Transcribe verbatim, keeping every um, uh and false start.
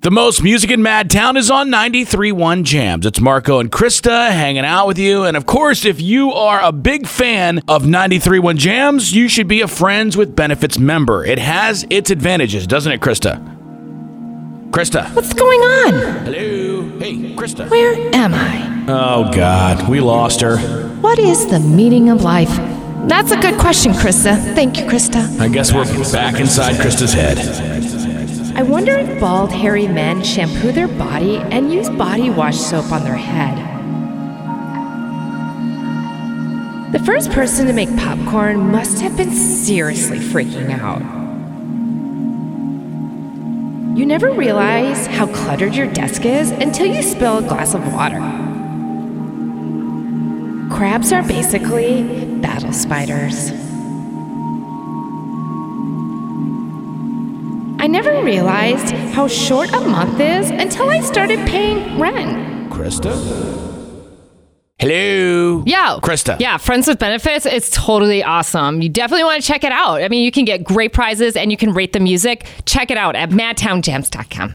The most music in Madtown is on ninety-three point one Jams. It's Marco and Krista hanging out with you. And of course, if you are a big fan of ninety-three point one Jams, you should be a Friends with Benefits member. It has its advantages, doesn't it, Krista? Krista. What's going on? Hello. Hey, Krista. Where am I? Oh, God. We lost her. What is the meaning of life? That's a good question, Krista. Thank you, Krista. I guess we're back inside Krista's head. I wonder if bald, hairy men shampoo their body and use body wash soap on their head. The first person to make popcorn must have been seriously freaking out. You never realize how cluttered your desk is until you spill a glass of water. Crabs are basically battle spiders. I never realized how short a month is until I started paying rent. Krista? Hello. Yeah. Krista. Yeah, Friends with Benefits. It's totally awesome. You definitely want to check it out. I mean, you can get great prizes and you can rate the music. Check it out at madtown jams dot com.